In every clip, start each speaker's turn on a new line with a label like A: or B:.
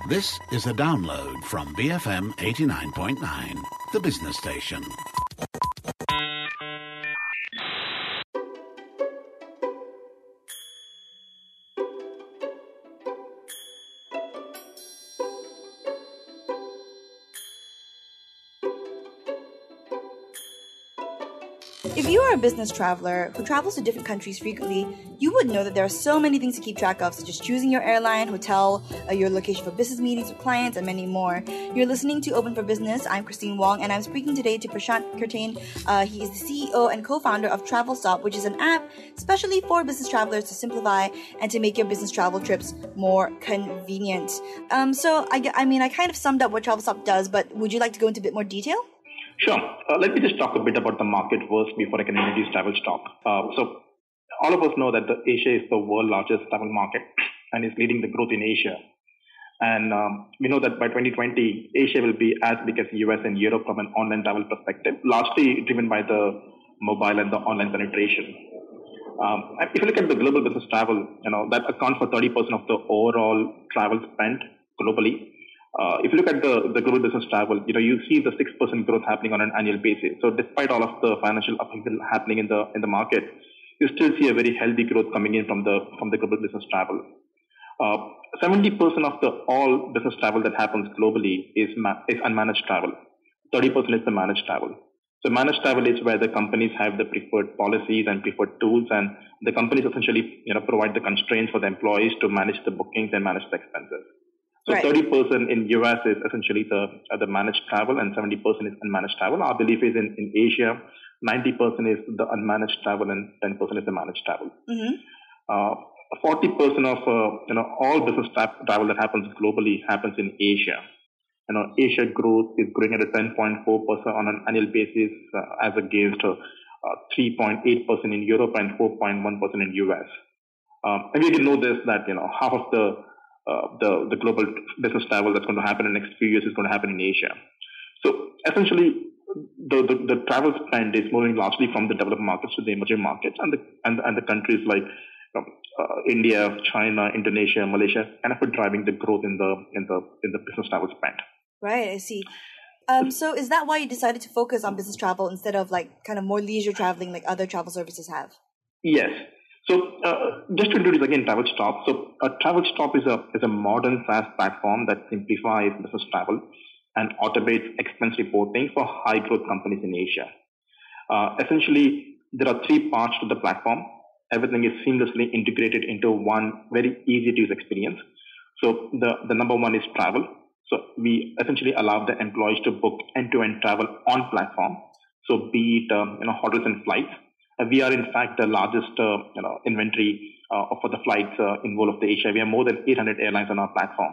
A: This is a download from BFM 89.9, the business station.
B: If you are a business traveler who travels to different countries frequently, you would know that there are so many things to keep track of, such as choosing your airline, hotel, your location for business meetings with clients, and many more. You're listening to Open for Business. I'm Christine Wong, and I'm speaking today to Prashant Kirtain. He is the CEO and co-founder of Travel Stop, which is an app specially for business travelers to simplify and to make your business travel trips more convenient. So I kind of summed up what Travel Stop does, but would you like to go into a bit more detail?
C: Sure. Let me just talk a bit about the market first before I can introduce Travel Stop. So all of us know that Asia is the world's largest travel market and is leading the growth in Asia. And we know that by 2020, Asia will be as big as the US and Europe from an online travel perspective, largely driven by the mobile and the online penetration. If you look at the global business travel, that accounts for 30% of the overall travel spent globally. If you look at the global business travel, you see the 6% growth happening on an annual basis. So despite all of the financial upheaval happening in the market, you still see a very healthy growth coming in from the global business travel. 70% of the all business travel that happens globally is unmanaged travel. 30% is the managed travel. So managed travel is where the companies have the preferred policies and preferred tools, and the companies essentially provide the constraints for the employees to manage the bookings and manage the expenses. So right. 30% in US is essentially the managed travel and 70% is unmanaged travel. Our belief is in Asia, 90% is the unmanaged travel and 10% is the managed travel. Mm-hmm. 40% of all business travel that happens globally happens in Asia. Asia growth is growing at a 10.4% on an annual basis as against 3.8% in Europe and 4.1% in US. And we didn't know this, that half of the global business travel that's going to happen in the next few years is going to happen in Asia. So essentially, the travel spend is moving largely from the developed markets to the emerging markets, and the countries like India, China, Indonesia, Malaysia, kind of driving the growth in the business travel spend.
B: Right, I see. So is that why you decided to focus on business travel instead of kind of more leisure traveling like other travel services have?
C: Yes. So just to introduce again Travel Stop. So Travel Stop is a modern SaaS platform that simplifies business travel and automates expense reporting for high growth companies in Asia. Essentially, there are three parts to the platform. Everything is seamlessly integrated into one very easy to use experience. So the number one is travel. So we essentially allow the employees to book end-to-end travel on platform. So be it hotels and flights. We are in fact the largest inventory for the flights in whole of the Asia. We have more than 800 airlines on our platform.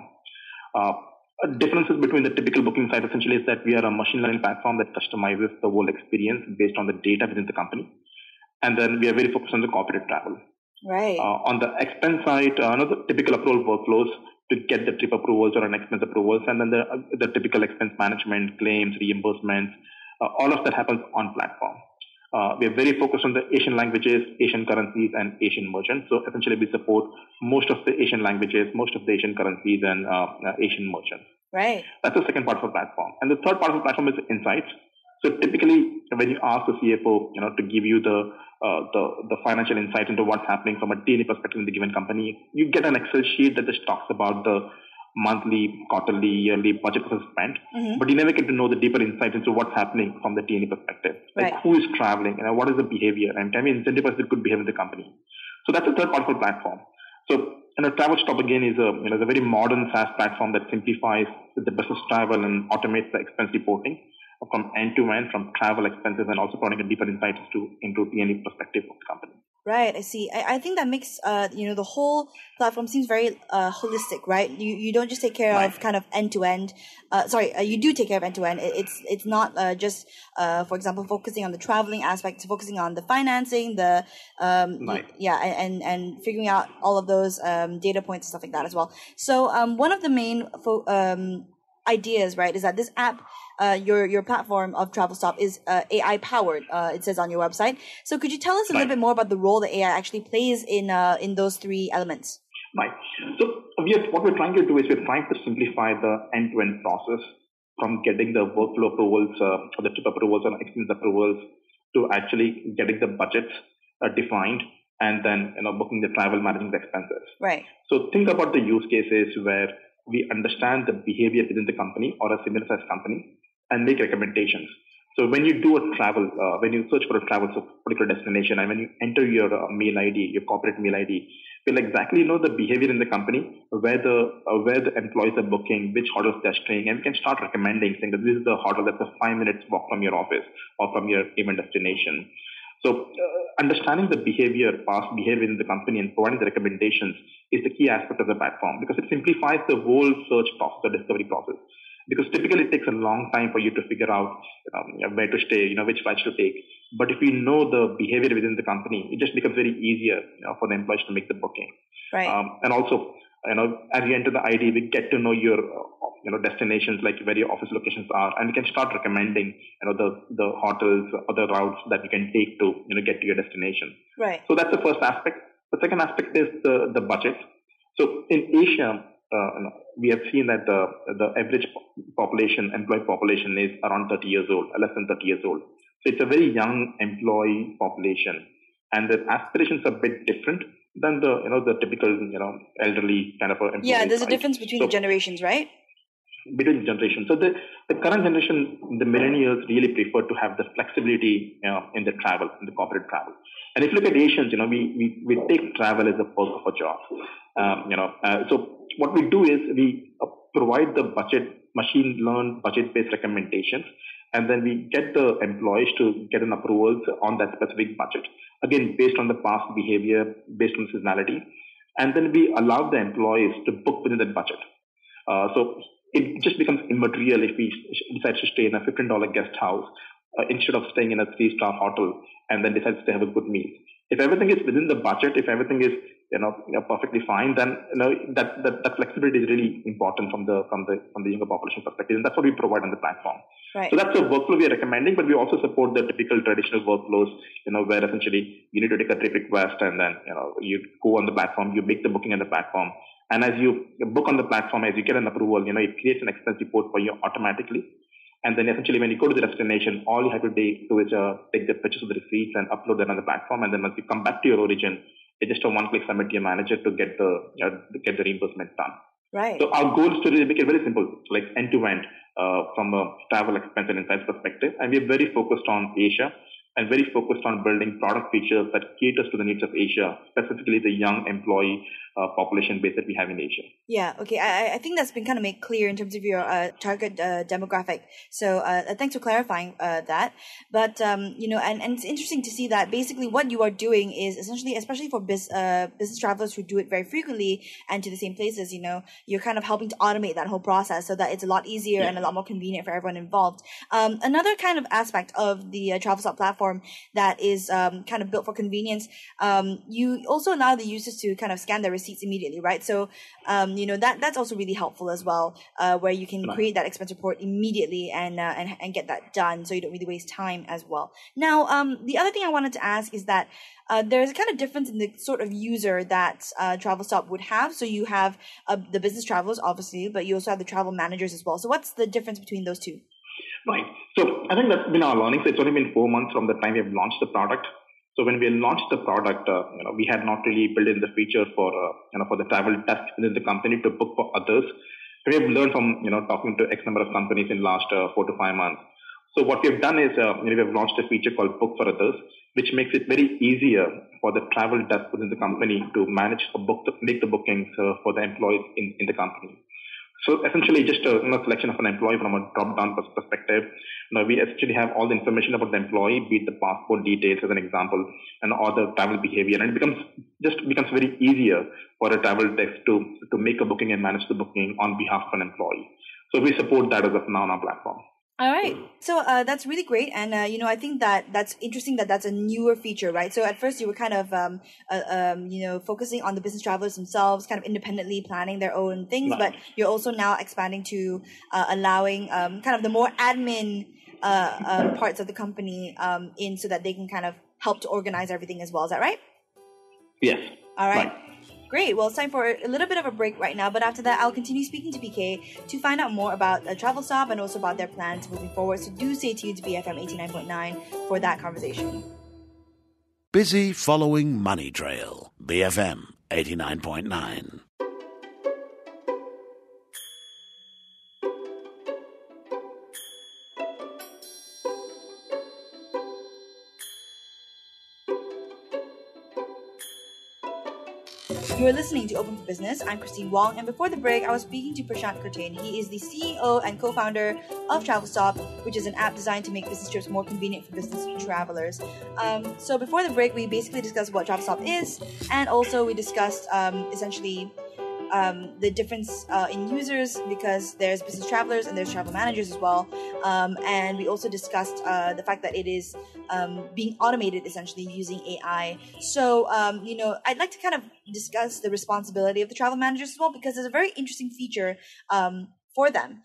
C: Differences between the typical booking site essentially is that we are a machine learning platform that customizes the whole experience based on the data within the company. And then we are very focused on the corporate travel.
B: Right.
C: On the expense side, the typical approval workflows to get the trip approvals or an expense approvals, and then the typical expense management, claims, reimbursements, all of that happens on platform. We are very focused on the Asian languages, Asian currencies, and Asian merchants. So essentially, we support most of the Asian languages, most of the Asian currencies, and Asian merchants.
B: Right.
C: That's the second part of the platform. And the third part of the platform is insights. So typically, when you ask the CFO, to give you the financial insight into what's happening from a daily perspective in the given company, you get an Excel sheet that just talks about the monthly, quarterly, yearly budget spent, mm-hmm. but you never get to know the deeper insight into what's happening from the T&E perspective. Like right. Who is traveling, what is the behavior, and can we incentivize the good behavior in the company? So that's the third part of the platform. So Travel Stop again is a very modern SaaS platform that simplifies the business travel and automates the expense reporting from end to end, from travel expenses, and also providing a deeper insight into T&E perspective of the company.
B: Right, I see. I think that makes the whole platform seems very holistic, right? You don't just take care right. of kind of end to end. You do take care of end to end. It's not just for example focusing on the traveling aspect, focusing on the financing, the
C: right.
B: and figuring out all of those data points and stuff like that as well. So one of the main ideas, right, is that this app, your platform of Travel Stop is AI powered. It says on your website. So could you tell us a little bit more about the role that AI actually plays in those three elements?
C: Right. So what we're trying to do is we're trying to simplify the end-to-end process from getting the workflow approvals, or the trip approvals and expense approvals, to actually getting the budgets defined, and then booking the travel, managing the expenses.
B: Right.
C: So think about the use cases where we understand the behavior within the company or a similar size company and make recommendations. So when you do a travel, when you search for a travel to a particular destination, and when you enter your mail ID, your corporate mail ID, you'll exactly know the behavior in the company, where the employees are booking, which hotels they're staying, and we can start recommending, saying that this is the hotel that's a 5 minutes walk from your office or from your event destination. So understanding the past behavior in the company and providing the recommendations is the key aspect of the platform, because it simplifies the whole search process, the discovery process. Because typically it takes a long time for you to figure out where to stay, which flights to take. But if you know the behavior within the company, it just becomes very easier for the employees to make the booking.
B: Right.
C: And also, as you enter the ID, we get to know your destinations, like where your office locations are, and we can start recommending the hotels or the routes that you can take to get to your destination.
B: Right.
C: So that's the first aspect. The second aspect is the budget. So in Asia, we have seen that the average employee population is around 30 years old, less than 30 years old. So it's a very young employee population, and the aspirations are a bit different than the typical elderly kind of employee.
B: Yeah, there's a difference between the generations, right?
C: Between generations. So the current generation, the millennials, really prefer to have the flexibility in the travel, in the corporate travel. And if you look at Asians, we take travel as a perk of a job. So what we do is we provide the machine learned budget-based recommendations, and then we get the employees to get an approvals on that specific budget. Again, based on the past behavior, based on seasonality, and then we allow the employees to book within that budget. So it just becomes immaterial if we decide to stay in a $15 guest house instead of staying in a 3-star hotel and then decides to have a good meal. If everything is within the budget, if everything is perfectly fine, then that flexibility is really important from the younger population perspective, and that's what we provide on the platform.
B: Right.
C: So that's a workflow we are recommending, but we also support the typical traditional workflows, where essentially you need to take a trip request, and then you go on the platform, you make the booking on the platform, and as you book on the platform, as you get an approval, it creates an expense report for you automatically. And then essentially when you go to the destination, all you have to do is take the pictures of the receipts and upload them on the platform. And then once you come back to your origin, it's just a one-click submit to your manager to get the reimbursement done.
B: Right.
C: So our goal is to really make it very simple, like end-to-end from a travel expense and insights perspective. And we're very focused on Asia and very focused on building product features that caters to the needs of Asia, specifically the young employee population base that we have in Asia.
B: Yeah, okay. I think that's been kind of made clear in terms of your target demographic. So thanks for clarifying that. But, and it's interesting to see that basically what you are doing is essentially, especially for business travelers who do it very frequently and to the same places, you're kind of helping to automate that whole process so that it's a lot easier and a lot more convenient for everyone involved. Another kind of aspect of the TravelStop platform that is kind of built for convenience, you also allow the users to kind of scan their receipts immediately, right? So, that's also really helpful as well, where you can create that expense report immediately and get that done, so you don't really waste time as well. Now, the other thing I wanted to ask is that there's a kind of difference in the sort of user that TravelStop would have. So you have the business travelers, obviously, but you also have the travel managers as well. So what's the difference between those two?
C: Right. So I think that's been our learning. So it's only been 4 months from the time we have launched the product. So when we launched the product, we had not really built in the feature for the travel desk within the company to book for others. We have learned from talking to X number of companies in the last 4 to 5 months. So what we have done is we have launched a feature called Book for Others, which makes it very easier for the travel desk within the company to manage make the bookings for the employees in the company. So essentially just a selection of an employee from a drop-down perspective. We essentially have all the information about the employee, be it the passport details as an example, and all the travel behavior. And it becomes very easier for a travel desk to make a booking and manage the booking on behalf of an employee. So we support that as of now on our platform.
B: All right. So that's really great. And, I think that's interesting that that's a newer feature, right? So at first you were kind of, focusing on the business travelers themselves, kind of independently planning their own things, right. But you're also now expanding to allowing kind of the more admin parts of the company in so that they can kind of help to organize everything as well. Is that right?
C: Yes.
B: All right. Great. Well, it's time for a little bit of a break right now, but after that, I'll continue speaking to PK to find out more about Travel Stop and also about their plans moving forward. So do stay tuned to BFM 89.9 for that conversation.
A: Busy following Money Trail. BFM 89.9.
B: You're listening to Open for Business. I'm Christine Wong, and before the break, I was speaking to Prashant Kurtain. He is the CEO and co-founder of Travel Stop, which is an app designed to make business trips more convenient for business travelers. So before the break, we basically discussed what Travel Stop is, and also we discussed essentially the difference in users, because there's business travelers and there's travel managers as well. And we also discussed the fact that it is being automated essentially using AI. So, I'd like to kind of discuss the responsibility of the travel managers as well, because there's a very interesting feature for them.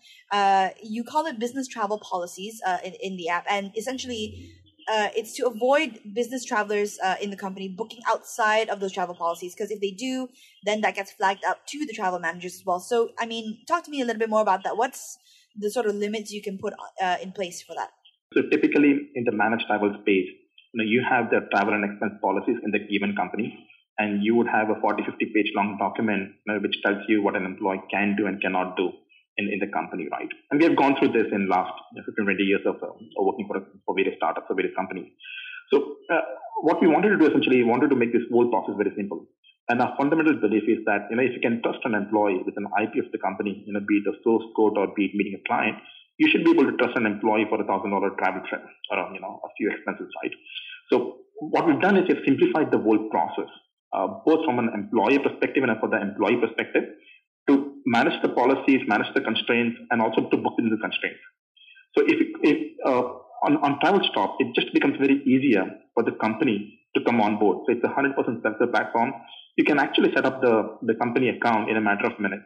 B: You call it business travel policies in the app, and essentially it's to avoid business travelers in the company booking outside of those travel policies, because if they do, then that gets flagged up to the travel managers as well. So, I mean, talk to me a little bit more about that. What's the sort of limits you can put in place for that?
C: So typically in the managed travel space, you have the travel and expense policies in the given company, and you would have a 40, 50 page long document which tells you what an employee can do and cannot do in the company, right? And we have gone through this in last 15, 20 years of working for various startups or various companies. So what we wanted to do essentially, we wanted to make this whole process very simple. And our fundamental belief is that, if you can trust an employee with an IP of the company, be it a source code or be it meeting a client, you should be able to trust an employee for $1,000 travel trip or, a few expenses, right? So what we've done is we've simplified the whole process, both from an employee perspective and for the employee perspective, to manage the policies, manage the constraints, and also to book in the constraints. So if on Travel Stop, it just becomes very easier for the company to come on board. So it's a 100% self-serve platform. You can actually set up the company account in a matter of minutes.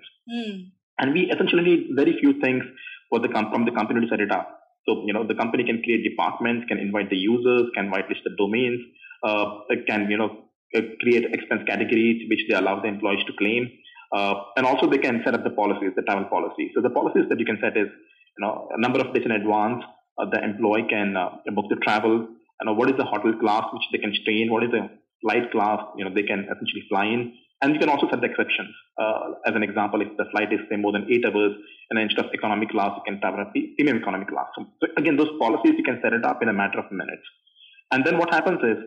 C: And we essentially need very few things from the company to set it up. So, the company can create departments, can invite the users, can whitelist the domains, can, create expense categories which they allow the employees to claim. And also they can set up the policies, the travel policy. So the policies that you can set is, a number of days in advance, the employee can book the travel, what is the hotel class which they can stay in, what is the flight class, they can essentially fly in. And you can also set the exceptions. As an example, if the flight is say more than 8 hours, and instead of economy class, you can travel premium economy class. So again, those policies, you can set it up in a matter of minutes. And then what happens is,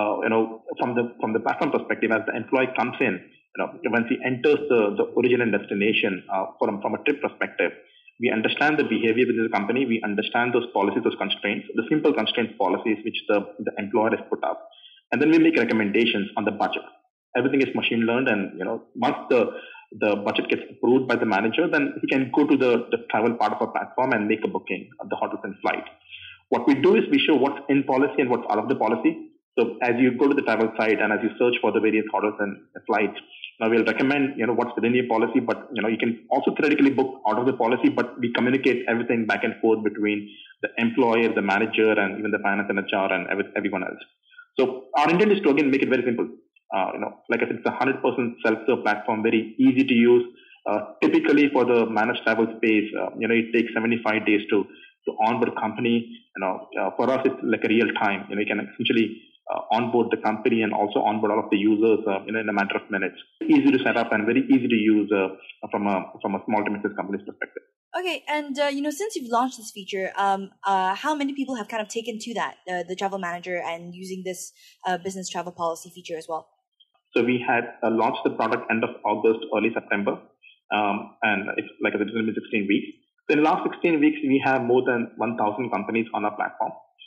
C: from the platform perspective, as the employee comes in, once he enters the origin and destination from a trip perspective, we understand the behavior within the company. We understand those policies, those constraints, the simple constraints policies which the employer has put up. And then we make recommendations on the budget. Everything is machine learned, and once the budget gets approved by the manager, then he can go to the travel part of our platform and make a booking of the hotels and flight. What we do is we show what's in policy and what's out of the policy. So as you go to the travel site and as you search for the various hotels and flights, now we'll recommend what's within your policy, but you can also theoretically book out of the policy, but we communicate everything back and forth between the employer, the manager, and even the finance and HR and everyone else. So our intent is to again make it very simple. Like I said, it's a 100% self-serve platform, very easy to use. Typically for the managed travel space, it takes 75 days to onboard a company. For us, it's like a real time. You can essentially onboard the company and also onboard all of the users in a matter of minutes. Easy to set up and very easy to use from a small to mid-sized company's perspective.
B: Okay, and since you've launched this feature, how many people have kind of taken to that, the travel manager, and using this business travel policy feature as well?
C: So we had launched the product end of August, early September, and it's like it's going to be 16 weeks. So in the last 16 weeks, we have more than 1,000 companies on our platform.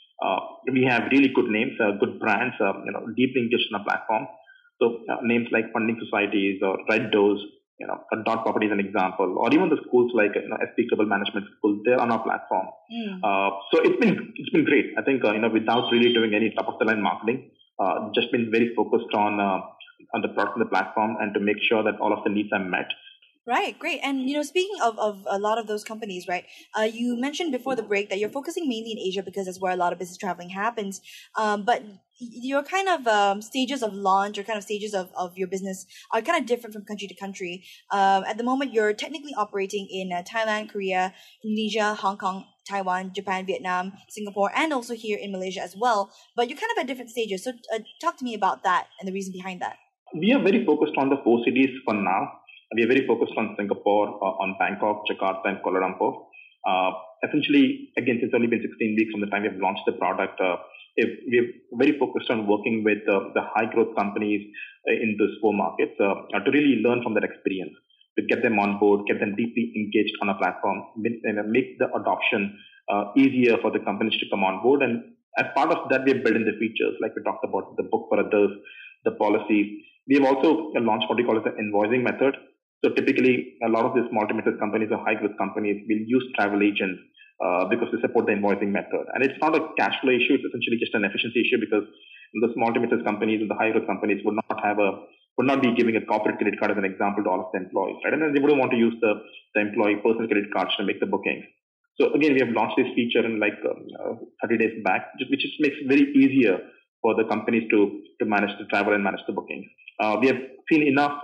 C: We have really good names, good brands, deeply engaged on our platform. So names like funding societies or Red Doors, Dot Property is an example, or even the schools like SP Global Management School, they're on our platform. So it's been great. I think without really doing any top of the line marketing, just been very focused on the product and the platform and to make sure that all of the needs are met.
B: Right, great. And, speaking of a lot of those companies, right, you mentioned before the break that you're focusing mainly in Asia because that's where a lot of business traveling happens. But your kind of stages of launch or kind of stages of your business are kind of different from country to country. At the moment, you're technically operating in Thailand, Korea, Indonesia, Hong Kong, Taiwan, Japan, Vietnam, Singapore, and also here in Malaysia as well. But you're kind of at different stages. So talk to me about that and the reason behind that.
C: We are very focused on the four cities for now. We are very focused on Singapore, on Bangkok, Jakarta, and Kuala Lumpur. Essentially, again, it's only been 16 weeks from the time we've launched the product. We're very focused on working with the high growth companies in those four markets to really learn from their experience, to get them on board, get them deeply engaged on a platform, make the adoption easier for the companies to come on board. And as part of that, we're building the features like we talked about, the book for others, the policies. We've also launched what we call as the invoicing method. So typically, a lot of these multi-method companies or high growth companies will use travel agents because they support the invoicing method. And it's not a cash flow issue. It's essentially just an efficiency issue because the multi-method companies and the high growth companies would not be giving a corporate credit card as an example to all of the employees, right? And then they wouldn't want to use the employee personal credit cards to make the bookings. So again, we have launched this feature in 30 days back, which just makes it very easier for the companies to manage the travel and manage the bookings. We have seen enough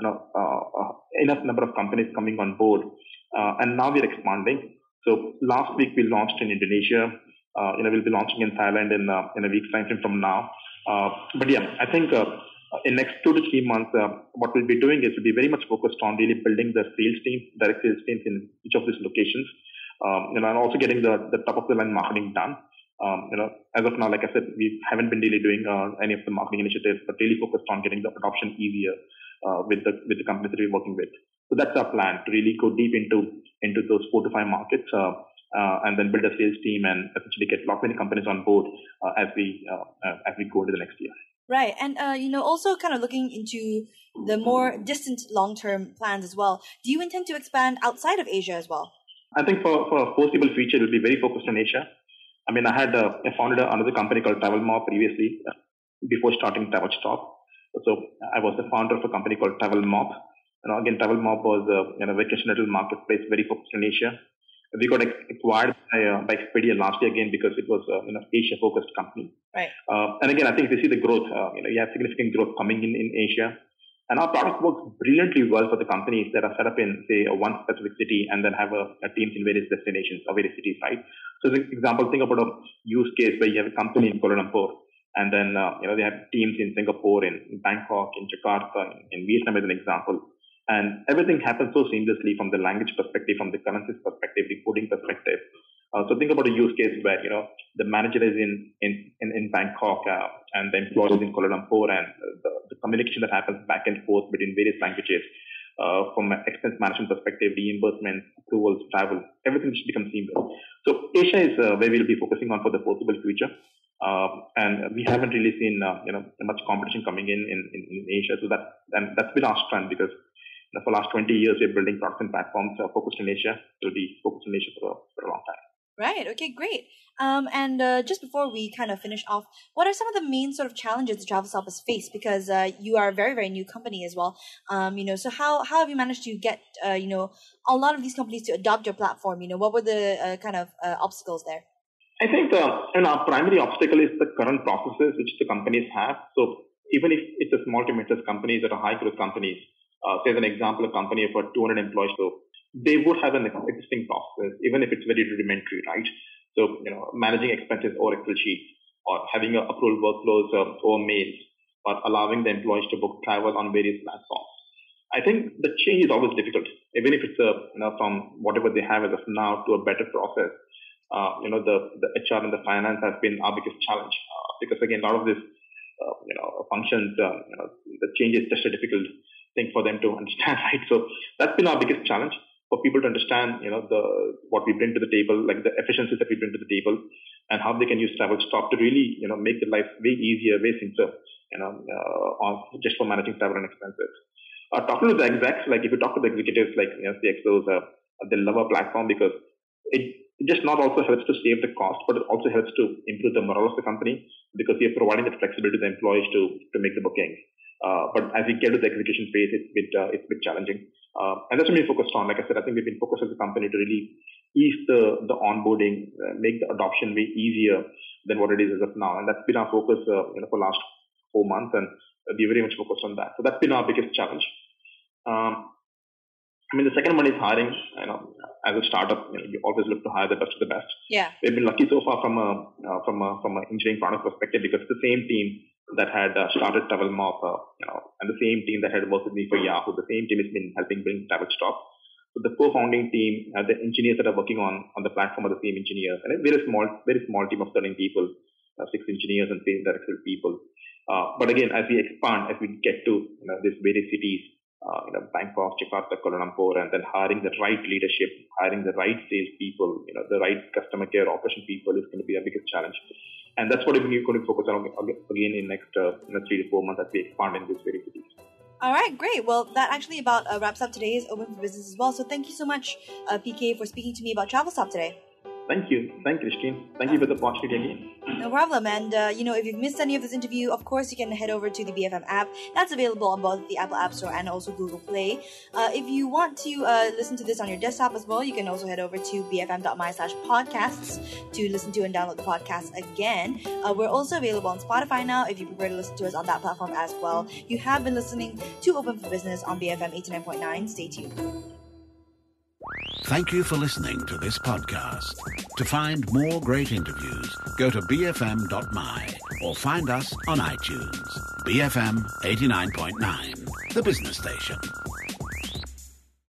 C: number of companies coming on board, and now we're expanding. So last week we launched in Indonesia. We'll be launching in Thailand in a week's time from now. But yeah, I think in next 2 to 3 months, what we'll be doing is we'll be very much focused on really building the sales team, direct sales teams in each of these locations, and also getting the top of the line marketing done. As of now, like I said, we haven't been really doing any of the marketing initiatives, but really focused on getting the adoption easier with the companies that we're working with. So that's our plan, to really go deep into those 4 to 5 markets and then build a sales team and essentially get a lot many companies on board as we go into the next year.
B: Right. And, also kind of looking into the more distant long-term plans as well. Do you intend to expand outside of Asia as well?
C: I think for a foreseeable future, we'll be very focused on Asia. I mean, I had founded another company called TravelMob previously before starting TravelStop. So I was the founder of a company called TravelMob. Again, TravelMob was a vacation rental marketplace very focused on Asia. We got acquired by Expedia last year again because it was Asia-focused company.
B: Right.
C: And again, I think we see the growth. You have significant growth coming in Asia. And our product works brilliantly well for the companies that are set up in, say, one specific city and then have a teams in various destinations or various cities, right? So, for example, think about a use case where you have a company in Kuala Lumpur and then, they have teams in Singapore, in Bangkok, in Jakarta, in Vietnam as an example. And everything happens so seamlessly from the language perspective, from the currencies perspective, the coding perspective. So think about a use case where, the manager is in Bangkok and the employee is in Kuala Lumpur, and the communication that happens back and forth between various languages from an expense management perspective, reimbursement, approvals, travel, everything should become seamless. So Asia is where we'll be focusing on for the foreseeable future. And we haven't really seen, much competition coming in Asia. So that's been our strength because for the last 20 years, we're building products and platforms focused in Asia. We'll be focused in Asia for a long time.
B: Right. Okay, great. And just before we kind of finish off, what are some of the main sort of challenges the TravelStop has faced? Because you are a very, very new company as well. So how have you managed to get, a lot of these companies to adopt your platform? What were the kind of obstacles there?
C: I think our primary obstacle is the current processes which the companies have. So even if it's a small to mid-sized companies that are high growth companies, say as an example, a company of 200 employees, so they would have an existing process, even if it's very rudimentary, right? So, managing expenses or Excel sheets, or having approval workflows or mails, or allowing the employees to book travel on various platforms. I think the change is always difficult, even if it's from whatever they have as of now to a better process. The HR and the finance has been our biggest challenge because again, a lot of this, functions, the change is just a difficult thing for them to understand, right? So that's been our biggest challenge, for people to understand, what we bring to the table, like the efficiencies that we bring to the table, and how they can use TravelStop to really, make their life way easier, way simpler, just for managing travel and expenses. Talking to the execs, like if you talk to the executives, like CXOs, they love our platform because it just not also helps to save the cost, but it also helps to improve the morale of the company because we are providing that flexibility to the employees to make the booking. But as we get to the execution phase, it's a bit challenging. And that's what we're focused on. Like I said, I think we've been focused as a company to really ease the onboarding, make the adoption way easier than what it is as of now. And that's been our focus, for the last 4 months, and we're very much focused on that. So that's been our biggest challenge. The second one is hiring. As a startup, you always look to hire the best of the best.
B: Yeah.
C: We've been lucky so far from an engineering product perspective, because it's the same team that had started TravelMob, and the same team that had worked with me for Yahoo. The same team has been helping bring Travelstock. So the co-founding team, the engineers that are working on the platform are the same engineers, and a very small team of 13 people, 6 engineers and 3 direct sales people. But again, as we expand, as we get to these various cities, Bangkok, Jakarta, Kuala Lumpur, and then hiring the right leadership, hiring the right sales people, the right customer care operation people is going to be our biggest challenge. And that's what we're going to focus on again in next 3 to 4 months as we expand in these various cities.
B: All right, great. Well, that actually about wraps up today's Open for Business as well. So thank you so much, PK, for speaking to me about TravelStop today.
C: Thank you, Christine. Thank you for the opportunity again.
B: No problem. And, if you've missed any of this interview, of course, you can head over to the BFM app. That's available on both the Apple App Store and also Google Play. If you want to listen to this on your desktop as well, you can also head over to bfm.my/podcasts to listen to and download the podcast again. We're also available on Spotify now if you prefer to listen to us on that platform as well. You have been listening to Open for Business on BFM 89.9. Stay tuned.
A: Thank you for listening to this podcast. To find more great interviews, go to bfm.my or find us on iTunes. BFM 89.9, the business station.